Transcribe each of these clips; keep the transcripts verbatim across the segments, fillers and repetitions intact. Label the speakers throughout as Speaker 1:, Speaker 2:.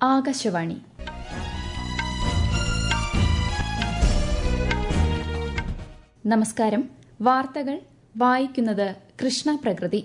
Speaker 1: ആകാശവാണി. നമസ്കാരം. വാർത്തകൾ വായിക്കുന്നത് കൃഷ്ണ പ്രകൃതി.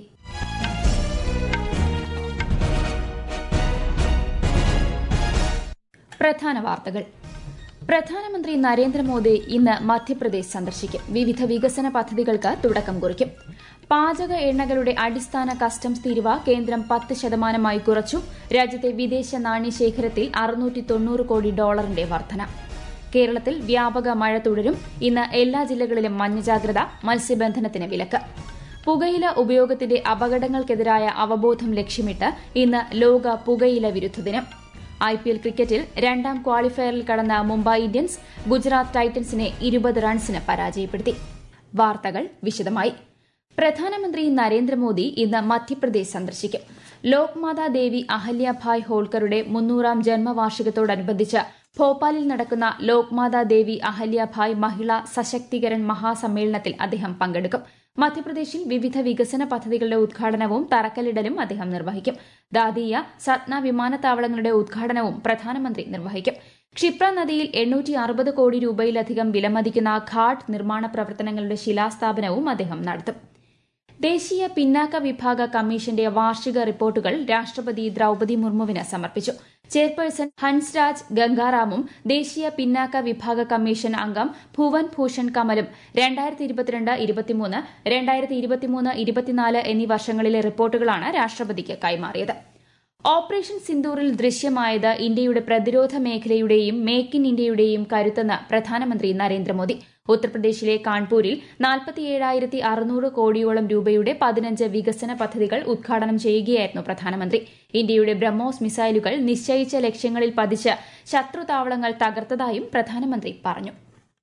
Speaker 1: പ്രധാന വാർത്തകൾ. പ്രധാനമന്ത്രി നരേന്ദ്രമോദി ഇന്ന് മധ്യപ്രദേശ് സന്ദർശിക്കും. വിവിധ വികസന പദ്ധതികൾക്ക് തുടക്കം കുറിക്കും. പാചക എണ്ണകളുടെ അടിസ്ഥാന കസ്റ്റംസ് തീരുവ കേന്ദ്രം പത്ത് ശതമാനമായി കുറച്ചു. രാജ്യത്തെ വിദേശ നാണ്യശേഖരത്തിൽ അറുന്നൂറ്റി തൊണ്ണൂറ് കോടി ഡോളറിന്റെ വർധന. കേരളത്തിൽ വ്യാപക മഴ തുടരും. ഇന്ന് എല്ലാ ജില്ലകളിലും മഞ്ഞ ജാഗ്രത. മത്സ്യബന്ധനത്തിന് വിലക്ക്. പുകയില ഉപയോഗത്തിന്റെ അപകടങ്ങൾക്കെതിരായ അവബോധം ലക്ഷ്യമിട്ട് ഇന്ന് ലോക പുകയില വിരുദ്ധ ദിനം. ഐ പി എൽ ക്രിക്കറ്റിൽ രണ്ടാം ക്വാളിഫയറിൽ കടന്ന മുംബൈ ഇന്ത്യൻസ് ഗുജറാത്ത് ടൈറ്റൻസിനെ ഇരുപത് റൺസിന് പരാജയപ്പെടുത്തി. വാർത്തകൾ വിശദമായി. പ്രധാനമന്ത്രി നരേന്ദ്രമോദി ഇന്ന് മധ്യപ്രദേശ് സന്ദർശിക്കും. ലോക്മാതാ ദേവി അഹല്യഭായ് ഹോൾക്കറുടെ മുന്നൂറാം ജന്മവാർഷികത്തോടനുബന്ധിച്ച് ഭോപ്പാലിൽ നടക്കുന്ന ലോക്മാതാ ദേവി അഹല്യഭായ് മഹിളാ സശക്തികരൺ മഹാസമ്മേളനത്തിൽ അദ്ദേഹം പങ്കെടുക്കും. മധ്യപ്രദേശിൽ വിവിധ വികസന പദ്ധതികളുടെ ഉദ്ഘാടനവും തറക്കല്ലിടലും അദ്ദേഹം നിർവഹിക്കും. ദാദിയ, സത്ന വിമാനത്താവളങ്ങളുടെ ഉദ്ഘാടനവും പ്രധാനമന്ത്രി നിർവഹിക്കും. ക്ഷിപ്ര നദിയിൽ എണ്ണൂറ്റി അറുപത് കോടി രൂപയിലധികം വിലമതിക്കുന്ന ഘാട്ട് നിർമ്മാണ പ്രവർത്തനങ്ങളുടെ ശിലാസ്ഥാപനവും അദ്ദേഹം നടത്തും. ദേശീയ പിന്നാക്ക വിഭാഗ കമ്മീഷന്റെ വാർഷിക റിപ്പോർട്ടുകൾ രാഷ്ട്രപതി ദ്രൌപദി മുർമുവിന് സമർപ്പിച്ചു. ചെയർപേഴ്സൺ ഹൻസ്രാജ് ഗംഗാറാമും ദേശീയ പിന്നാക്ക വിഭാഗ കമ്മീഷൻ അംഗം ഭുവൻ ഭൂഷൺ കമലും രണ്ടായിരത്തി ഇരുപത്തിരണ്ട് ഇരുപത്തിമൂന്ന് രണ്ടായിരത്തി ഇരുപത്തിമൂന്ന് ഇരുപത്തിനാല് എന്നീ വർഷങ്ങളിലെ റിപ്പോർട്ടുകളാണ് രാഷ്ട്രപതിക്ക് കൈമാറിയത്. ഓപ്പറേഷൻ സിന്ദൂറിൽ ദൃശ്യമായത് ഇന്ത്യയുടെ പ്രതിരോധ മേഖലയുടെയും മേക്ക് ഇൻ ഇന്ത്യയുടെയും കരുത്തെന്ന് പ്രധാനമന്ത്രി നരേന്ദ്രമോദി. ഉത്തർപ്രദേശിലെ കാൺപൂരിൽ നാൽപ്പത്തിയേഴായിരത്തി അറുന്നൂറ് കോടിയോളം രൂപയുടെ പതിനഞ്ച് വികസന പദ്ധതികൾ ഉദ്ഘാടനം ചെയ്യുകയായിരുന്നു പ്രധാനമന്ത്രി. ഇന്ത്യയുടെ ബ്രഹ്മോസ് മിസൈലുകൾ നിശ്ചയിച്ച ലക്ഷ്യങ്ങളിൽ പതിച്ച് ശത്രുതാവളങ്ങൾ തകർത്തതായും പ്രധാനമന്ത്രി പറഞ്ഞു.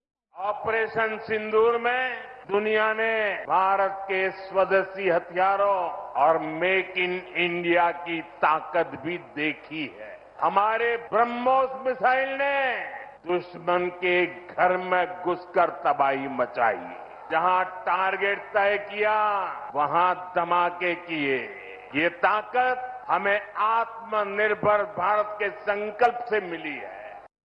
Speaker 2: ऑपरेशन सिंदूर में दुनिया ने भारत के स्वदेशी हथियारों और मेक इन इंडिया की ताकत भी देखी है. हमारे ब्रह्मोस मिसाइल ने दुश्मन के घर में घुसकर तबाही मचाई. जहां टारगेट तय किया वहां धमाके किए. ये ताकत हमें आत्मनिर्भर भारत के संकल्प से मिली है.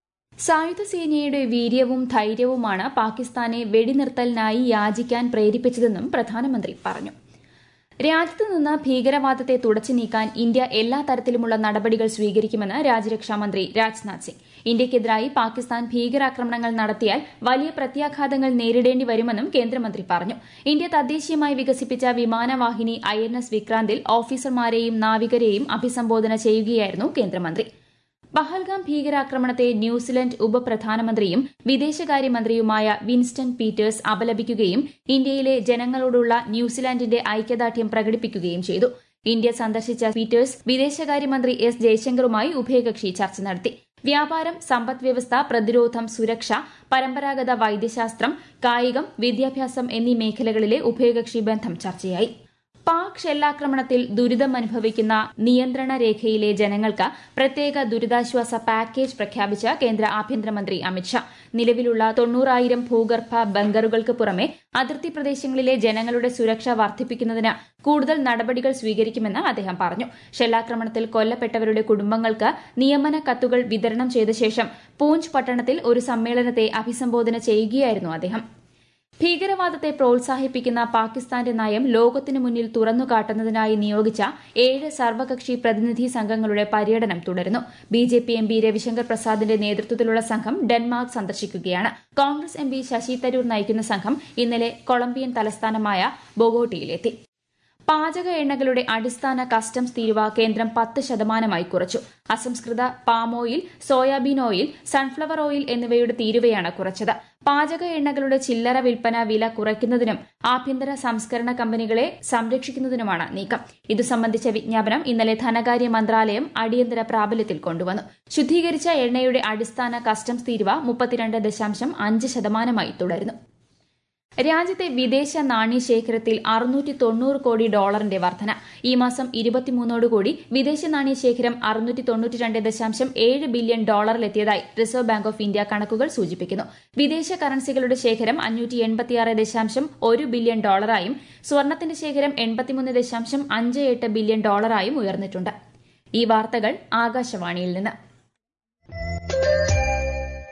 Speaker 1: സായുധ സേനയുടെ വീര്യവും ധൈര്യവുമാണ് പാകിസ്ഥാനെ വെടിനിർത്തലിനായി യാചിക്കാൻ പ്രേരിപ്പിച്ചതെന്നും പ്രധാനമന്ത്രി പറഞ്ഞു. രാജ്യത്തു നിന്ന് ഭീകരവാദത്തെ തുടച്ചു നീക്കാൻ ഇന്ത്യ എല്ലാ തരത്തിലുമുള്ള നടപടികൾ സ്വീകരിക്കുമെന്ന് രാജ്യരക്ഷാമന്ത്രി രാജ്നാഥ് സിംഗ്. ഇന്ത്യയ്ക്കെതിരായി പാകിസ്ഥാൻ ഭീകരാക്രമണങ്ങൾ നടത്തിയാൽ വലിയ പ്രത്യാഘാതങ്ങൾ നേരിടേണ്ടി വരുമെന്നും കേന്ദ്രമന്ത്രി പറഞ്ഞു. ഇന്ത്യ തദ്ദേശീയമായി വികസിപ്പിച്ച വിമാനവാഹിനി ഐ എൻ എസ് വിക്രാന്തിൽ ഓഫീസർമാരെയും നാവികരെയും അഭിസംബോധന ചെയ്യുകയായിരുന്നു കേന്ദ്രമന്ത്രി. പഹൽഗാം ഭീകരാക്രമണത്തെ ന്യൂസിലൻഡ് ഉപപ്രധാനമന്ത്രിയും വിദേശകാര്യമന്ത്രിയുമായ വിൻസ്റ്റൺ പീറ്റേഴ്സ് അപലപിക്കുകയും ഇന്ത്യയിലെ ജനങ്ങളോടുള്ള ന്യൂസിലാൻഡിന്റെ ഐക്യദാർഢ്യം പ്രകടിപ്പിക്കുകയും ചെയ്തു. ഇന്ത്യ സന്ദർശിച്ച പീറ്റേഴ്സ് വിദേശകാര്യമന്ത്രി എസ് ജയശങ്കറുമായി ഉഭയകക്ഷി ചർച്ച നടത്തി. വ്യാപാരം, സമ്പദ്വ്യവസ്ഥ, പ്രതിരോധം, സുരക്ഷ, പരമ്പരാഗത വൈദ്യശാസ്ത്രം, കായികം, വിദ്യാഭ്യാസം എന്നീ മേഖലകളിലെ ഉഭയകക്ഷി ബന്ധം ചർച്ചയായി. പാക് ഷെല്ലാക്രമണത്തിൽ ദുരിതമനുഭവിക്കുന്ന നിയന്ത്രണ രേഖയിലെ ജനങ്ങൾക്ക് പ്രത്യേക ദുരിതാശ്വാസ പാക്കേജ് പ്രഖ്യാപിച്ച കേന്ദ്ര ആഭ്യന്തരമന്ത്രി അമിത്ഷാ നിലവിലുള്ള തൊണ്ണൂറായിരം ഭൂഗർഭ ബങ്കറുകൾക്ക് പുറമെ അതിർത്തി പ്രദേശങ്ങളിലെ ജനങ്ങളുടെ സുരക്ഷ വർദ്ധിപ്പിക്കുന്നതിന് കൂടുതൽ നടപടികൾ സ്വീകരിക്കുമെന്ന് അദ്ദേഹം പറഞ്ഞു. ഷെല്ലാക്രമണത്തിൽ കൊല്ലപ്പെട്ടവരുടെ കുടുംബങ്ങൾക്ക് നിയമന കത്തുകൾ വിതരണം ചെയ്ത ശേഷം പൂഞ്ച് പട്ടണത്തിൽ ഒരു സമ്മേളനത്തെ അഭിസംബോധന ചെയ്യുകയായിരുന്നു അദ്ദേഹം. ഭീകരവാദത്തെ പ്രോത്സാഹിപ്പിക്കുന്ന പാകിസ്ഥാന്റെ നയം ലോകത്തിനു മുന്നിൽ തുറന്നുകാട്ടുന്നതിനായി നിയോഗിച്ച ഏഴ് സർവകക്ഷി പ്രതിനിധി സംഘങ്ങളുടെ പര്യടനം തുടരുന്നു. B J P M P Ravishankar പ്രസാദിന്റെ നേതൃത്വത്തിലുള്ള സംഘം ഡെൻമാർക്ക് സന്ദർശിക്കുകയാണ്. കോൺഗ്രസ് എം പി ശശി തരൂർ നയിക്കുന്ന സംഘം ഇന്നലെ കൊളംബിയൻ തലസ്ഥാനമായ ബൊഗോട്ടയിലെത്തി. പാചക എണ്ണകളുടെ അടിസ്ഥാന കസ്റ്റംസ് തീരുവ കേന്ദ്രം പത്ത് ശതമാനമായി കുറച്ചു. അസംസ്കൃത palm oil, soybean oil, sunflower oil എന്നിവയുടെ തീരുവയാണ് കുറച്ചത്. പാചക എണ്ണകളുടെ ചില്ലറ വിൽപ്പന വില കുറയ്ക്കുന്നതിനും ആഭ്യന്തര സംസ്കരണ കമ്പനികളെ സംരക്ഷിക്കുന്നതിനുമാണ് നീക്കം. ഇതു സംബന്ധിച്ച വിജ്ഞാപനം ഇന്നലെ ധനകാര്യ മന്ത്രാലയം അടിയന്തര പ്രാബല്യത്തിൽ കൊണ്ടുവന്നു. ശുദ്ധീകരിച്ച എണ്ണയുടെ അടിസ്ഥാന കസ്റ്റംസ് തീരുവ മുപ്പത്തിരണ്ട് ദശാംശം അഞ്ച് ശതമാനമായി തുടരുന്നു. രാജ്യത്തെ വിദേശ നാണ്യശേഖരത്തിൽ അറുന്നൂറ്റി തൊണ്ണൂറ് കോടി ഡോളറിന്റെ വർധന. ഈ മാസം ഇരുപത്തിമൂന്നോടുകൂടി വിദേശ നാണ്യശേഖരം അറുന്നൂറ്റി തൊണ്ണൂറ്റി രണ്ട് ദശാംശം ഏഴ് ബില്യൺ ഡോളറിലെത്തിയതായി റിസർവ് ബാങ്ക് ഓഫ് ഇന്ത്യ കണക്കുകൾ സൂചിപ്പിക്കുന്നു. വിദേശ കറൻസികളുടെ ശേഖരം അഞ്ഞൂറ്റി എൺപത്തിയാറ് ദശാംശം ഒരു ബില്യൺ ഡോളറായും സ്വർണത്തിന്റെ ശേഖരം എൺപത്തിമൂന്ന് ദശാംശം അഞ്ച് എട്ട് ബില്യൺ ഡോളറായും ഉയർന്നിട്ടുണ്ട്. ഈ വാർത്തകൾ ആകാശവാണിയിൽ നിന്ന്.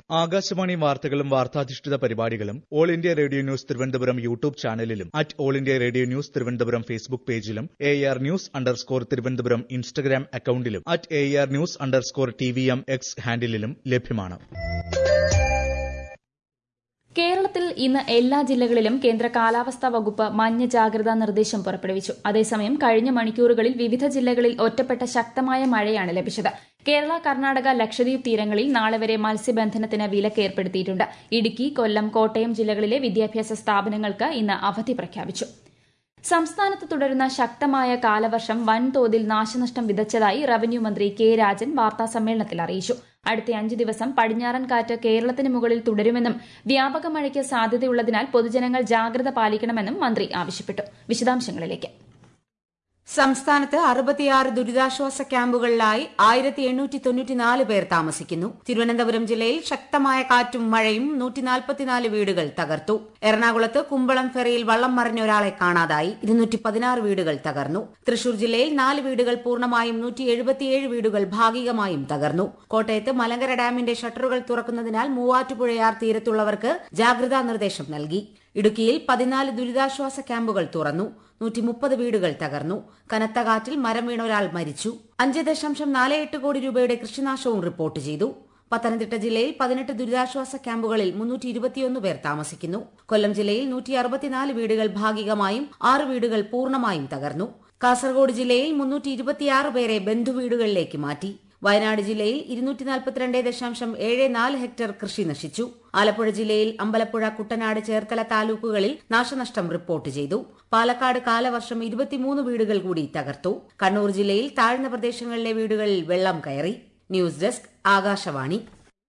Speaker 3: ആകാശവാണി വാർത്തകളും വാർത്താധിഷ്ഠിത പരിപാടികളും All India Radio News Thiruvananthapuram YouTube ചാനലിലും at All India Radio News Thiruvananthapuram Facebook പേജിലും A R news underscore Thiruvananthapuram Instagram അക്കൌണ്ടിലും at A R news underscore T V M X ഹാൻഡിലും ലഭ്യമാണ്.
Speaker 1: കേരളത്തിൽ ഇന്ന് എല്ലാ ജില്ലകളിലും കേന്ദ്ര കാലാവസ്ഥാ വകുപ്പ് മഞ്ഞ ജാഗ്രതാ നിർദ്ദേശം പുറപ്പെടുവിച്ചു. അതേസമയം കഴിഞ്ഞ മണിക്കൂറുകളിൽ വിവിധ ജില്ലകളിൽ ഒറ്റപ്പെട്ട ശക്തമായ മഴയാണ് ലഭിച്ചത്. കേരള, കർണാടക, ലക്ഷദ്വീപ് തീരങ്ങളിൽ നാളെ വരെ മത്സ്യബന്ധനത്തിന് വിലക്ക് ഏർപ്പെടുത്തിയിട്ടുണ്ട്. ഇടുക്കി, കൊല്ലം, കോട്ടയം ജില്ലകളിലെ വിദ്യാഭ്യാസ സ്ഥാപനങ്ങൾക്ക് ഇന്ന് അവധി പ്രഖ്യാപിച്ചു. സംസ്ഥാനത്ത് തുടരുന്ന ശക്തമായ കാലവർഷം വൻതോതിൽ നാശനഷ്ടം വിതച്ചതായി റവന്യൂ മന്ത്രി കെ രാജൻ വാർത്താസമ്മേളനത്തിൽ അറിയിച്ചു. അടുത്ത അഞ്ച് ദിവസം പടിഞ്ഞാറൻ കാറ്റ് കേരളത്തിന് മുകളിൽ തുടരുമെന്നും വ്യാപക മഴയ്ക്ക് സാധ്യതയുള്ളതിനാൽ പൊതുജനങ്ങൾ ജാഗ്രത പാലിക്കണമെന്നും മന്ത്രി ആവശ്യപ്പെട്ടു. വിശദാംശങ്ങളിലേക്ക്.
Speaker 4: സംസ്ഥാനത്ത് അറുപത്തിയാറ് ദുരിതാശ്വാസ ക്യാമ്പുകളിലായി ആയിരത്തി എണ്ണൂറ്റി തൊണ്ണൂറ്റിനാല് പേർ താമസിക്കുന്നു. തിരുവനന്തപുരം ജില്ലയിൽ ശക്തമായ കാറ്റും മഴയും നൂറ്റി നാൽപ്പത്തിനാല് വീടുകൾ തകർത്തു. എറണാകുളത്ത് കുമ്പളം ഫെറിയിൽ വള്ളം മറിഞ്ഞ ഒരാളെ കാണാതായി. ഇരുന്നൂറ്റി പതിനാറ് വീടുകൾ തകർന്നു. തൃശൂർ ജില്ലയിൽ നാല് വീടുകൾ പൂർണ്ണമായും നൂറ്റി എഴുപത്തിയേഴ് വീടുകൾ ഭാഗികമായും തകർന്നു. കോട്ടയത്ത് മലങ്കര ഡാമിന്റെ ഷട്ടറുകൾ തുറക്കുന്നതിനാൽ മൂവാറ്റുപുഴയാർ തീരത്തുള്ളവർക്ക് ജാഗ്രതാ നിർദ്ദേശം നൽകി. ഇടുക്കിയിൽ പതിനാല് ദുരിതാശ്വാസ ക്യാമ്പുകൾ തുറന്നു. നൂറ്റി മുപ്പത് വീടുകൾ തകർന്നു. കനത്ത കാറ്റിൽ മരം വീണ ഒരാൾ മരിച്ചു. അഞ്ച് ദശാംശം നാല് എട്ട് കോടി രൂപയുടെ കൃഷിനാശവും റിപ്പോർട്ട് ചെയ്തു. പത്തനംതിട്ട ജില്ലയിൽ പതിനെട്ട് ദുരിതാശ്വാസ ക്യാമ്പുകളിൽ മുന്നൂറ്റി ഇരുപത്തിയൊന്ന് പേർ താമസിക്കുന്നു. കൊല്ലം ജില്ലയിൽ നൂറ്റി അറുപത്തിനാല് വീടുകൾ ഭാഗികമായും ആറ് വീടുകൾ പൂർണ്ണമായും തകർന്നു. കാസർഗോഡ് ജില്ലയിൽ മുന്നൂറ്റി ഇരുപത്തിയാറ് പേരെ ബന്ധുവീടുകളിലേക്ക് മാറ്റി. വയനാട് ജില്ലയിൽ ഇരുന്നൂറ്റി നാൽപ്പത്തിരണ്ട് ദശാംശം ഏഴ് നാല് ഹെക്ടർ കൃഷി നശിച്ചു. ആലപ്പുഴ ജില്ലയിൽ അമ്പലപ്പുഴ, കുട്ടനാട്, ചേർത്തല താലൂക്കുകളിൽ നാശനഷ്ടം റിപ്പോർട്ട് ചെയ്തു. പാലക്കാട് കാലവർഷം ഇരുപത്തിമൂന്ന് വീടുകൾ കൂടി തകർത്തു. കണ്ണൂർ ജില്ലയിൽ താഴ്ന്ന പ്രദേശങ്ങളിലെ വീടുകളിൽ വെള്ളം കയറി. News desk, Akashvani.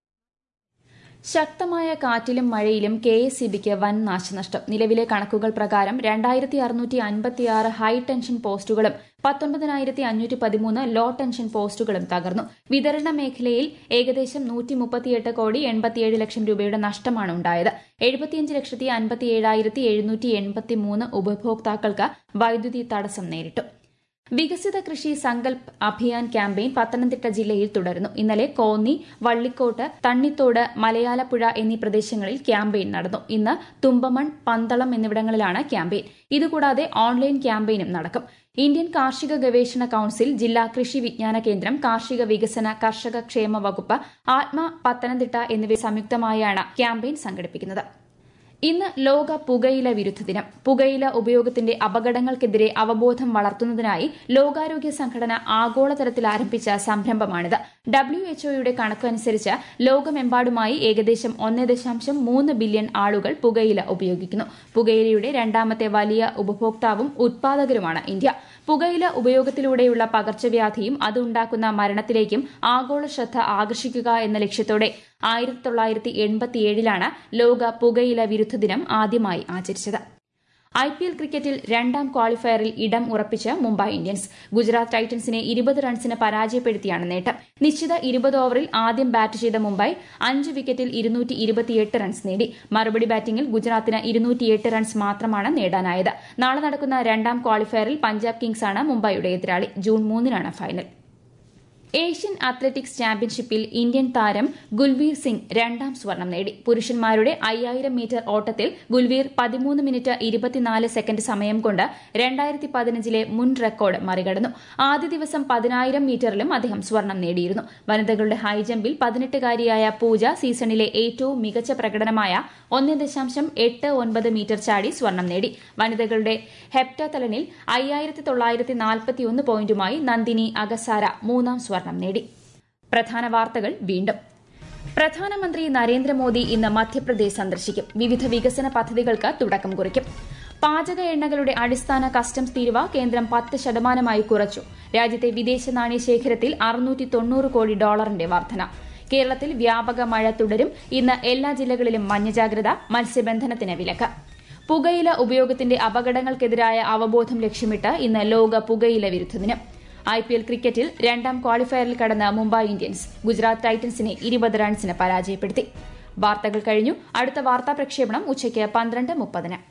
Speaker 1: ശക്തമായ കാറ്റിലും മഴയിലും കെ എസ് ഇ ബിക്ക് വൻ നാശനഷ്ടം. നിലവിലെ കണക്കുകൾ പ്രകാരം രണ്ടായിരത്തി അറുന്നൂറ്റി അൻപത്തിയാറ് ഹൈ ടെൻഷൻ പോസ്റ്റുകളും പത്തൊൻപതിനായിരത്തി അഞ്ഞൂറ്റി പതിമൂന്ന് ലോ ടെൻഷൻ പോസ്റ്റുകളും തകർന്നു. വിതരണ മേഖലയിൽ ഏകദേശം നൂറ്റി മുപ്പത്തിയെട്ട് കോടി എൺപത്തിയേഴ് ലക്ഷം രൂപയുടെ നഷ്ടമാണ് ഉണ്ടായത്. എഴുപത്തിയഞ്ച് ലക്ഷത്തി അൻപത്തിയേഴായിരത്തി എഴുന്നൂറ്റി എൺപത്തിമൂന്ന് ഉപഭോക്താക്കൾക്ക് വൈദ്യുതി തടസ്സം നേരിട്ടു. വികസിത കൃഷി സങ്കൽപ് അഭിയാൻ ക്യാമ്പയിൻ പത്തനംതിട്ട ജില്ലയിൽ തുടരുന്നു. ഇന്നലെ കോന്നി, വള്ളിക്കോട്ട്, തണ്ണിത്തോട്, മലയാലപ്പുഴ എന്നീ പ്രദേശങ്ങളിൽ ക്യാമ്പയിൻ നടന്നു. ഇന്ന് തുമ്പമൺ, പന്തളം എന്നിവിടങ്ങളിലാണ് ക്യാമ്പയിൻ. ഇതുകൂടാതെ ഓൺലൈൻ ക്യാമ്പയിനും നടക്കും. ഇന്ത്യൻ കാർഷിക ഗവേഷണ കൌൺസിൽ, ജില്ലാ കൃഷി വിജ്ഞാന കേന്ദ്രം, കാർഷിക വികസന കർഷക ക്ഷേമ വകുപ്പ്, ആത്മ പത്തനംതിട്ട എന്നിവ സംയുക്തമായാണ് ക്യാമ്പയിൻ സംഘടിപ്പിക്കുന്നത്. ഇന്ന് ലോക പുകയില വിരുദ്ധ ദിനം. പുകയില ഉപയോഗത്തിന്റെ അപകടങ്ങൾക്കെതിരെ അവബോധം വളർത്തുന്നതിനായി ലോകാരോഗ്യ സംഘടന ആഗോളതലത്തിൽ ആരംഭിച്ച സംരംഭമാണിത്. ഡബ്ല്യു എച്ച്ഒയുടെ കണക്കനുസരിച്ച് ലോകമെമ്പാടുമായി ഏകദേശം ഒന്ന് ദശാംശം മൂന്ന് ബില്യൺ ആളുകൾ പുകയില ഉപയോഗിക്കുന്നു. പുകയിലയുടെ രണ്ടാമത്തെ വലിയ ഉപഭോക്താവും ഉത്പാദകരുമാണ് ഇന്ത്യ. പുകയില ഉപയോഗത്തിലൂടെയുള്ള പകർച്ചവ്യാധിയും അതുണ്ടാക്കുന്ന മരണത്തിലേക്കും ആഗോള ശ്രദ്ധ ആകർഷിക്കുക എന്ന ലക്ഷ്യത്തോടെ ആയിരത്തി തൊള്ളായിരത്തി എൺപത്തിയേഴിലാണ് ലോക പുകയില വിരുദ്ധ ദിനം ആദ്യമായി ആചരിച്ചത്. ഐ പി എൽ ക്രിക്കറ്റിൽ രണ്ടാം ക്വാളിഫയറിൽ ഇടം ഉറപ്പിച്ച് മുംബൈ ഇന്ത്യൻസ്. ഗുജറാത്ത് ടൈറ്റൻസിനെ ഇരുപത് റൺസിന് പരാജയപ്പെടുത്തിയാണ് നേട്ടം. നിശ്ചിത ഇരുപത് ഓവറിൽ ആദ്യം ബാറ്റ് ചെയ്ത മുംബൈ അഞ്ച് വിക്കറ്റിൽ ഇരുന്നൂറ്റി ഇരുപത്തിയെട്ട് റൺസ് നേടി. മറുപടി ബാറ്റിംഗിൽ ഗുജറാത്തിന് ഇരുന്നൂറ്റിയെട്ട് റൺസ് മാത്രമാണ് നേടാനായത്. നാളെ നടക്കുന്ന രണ്ടാം ക്വാളിഫയറിൽ പഞ്ചാബ് കിങ്സാണ് മുംബൈയുടെ എതിരാളി. ജൂൺ മൂന്നിനാണ് ഫൈനൽ. ഏഷ്യൻ അത്ലറ്റിക്സ് ചാമ്പ്യൻഷിപ്പിൽ ഇന്ത്യൻ താരം ഗുൽവീർ സിംഗ് രണ്ടാം സ്വർണം നേടി. പുരുഷന്മാരുടെ അയ്യായിരം മീറ്റർ ഓട്ടത്തിൽ ഗുൽവീർ പതിമൂന്ന് മിനിറ്റ് ഇരുപത്തിനാല് സെക്കൻഡ് സമയം കൊണ്ട് രണ്ടായിരത്തി പതിനഞ്ചിലെ മുൻ റെക്കോർഡ് മറികടന്നു. ആദ്യ ദിവസം പതിനായിരം മീറ്ററിലും അദ്ദേഹം സ്വർണം നേടിയിരുന്നു. വനിതകളുടെ ഹൈജമ്പിൽ പതിനെട്ടുകാരിയായ പൂജ സീസണിലെ ഏറ്റവും മികച്ച പ്രകടനമായ ഒന്ന് ദശാംശം എട്ട് ഒൻപത് മീറ്റർ ചാടി സ്വർണം നേടി. വനിതകളുടെ ഹെപ്റ്റാത്തലണിൽ അയ്യായിരത്തി തൊള്ളായിരത്തി നാൽപ്പത്തിയൊന്ന് പോയിന്റുമായി നന്ദിനി അഗസാര മൂന്നാം സ്വർണം നേടി. പ്രധാന വാർത്തകൾ വീണ്ടും. പ്രധാനമന്ത്രി നരേന്ദ്രമോദി ഇന്ന് മധ്യപ്രദേശ് സന്ദർശിക്കും. വിവിധ വികസന പദ്ധതികൾക്ക് തുടക്കം കുറിക്കും. പാചക എണ്ണകളുടെ അടിസ്ഥാന കസ്റ്റംസ് തീരുവ കേന്ദ്രം പത്ത് ശതമാനമായി കുറച്ചു. രാജ്യത്തെ വിദേശ നാണ്യശേഖരത്തിൽ അറുന്നൂറ്റി തൊണ്ണൂറ് കോടി ഡോളറിന്റെ വർധന. കേരളത്തിൽ വ്യാപക മഴ തുടരും. ഇന്ന് എല്ലാ ജില്ലകളിലും മഞ്ഞ ജാഗ്രത. മത്സ്യബന്ധനത്തിന് വിലക്ക്. പുകയില ഉപയോഗത്തിന്റെ അപകടങ്ങൾക്കെതിരായ അവബോധം ലക്ഷ്യമിട്ട് ഇന്ന് ലോക പുകയില വിരുദ്ധ ദിനം. ഐ പി എൽ ക്രിക്കറ്റിൽ രണ്ടാം ക്വാളിഫയറിൽ കടന്ന മുംബൈ ഇന്ത്യൻസ് ഗുജറാത്ത് ടൈറ്റൻസിനെ ഇരുപത് റൺസിന് പരാജയപ്പെടുത്തി. വാർത്തകൾ കഴിഞ്ഞു. അടുത്ത വാർത്താ പ്രക്ഷേപണം ഉച്ചയ്ക്ക് പന്ത്രണ്ട് മുപ്പതിന്.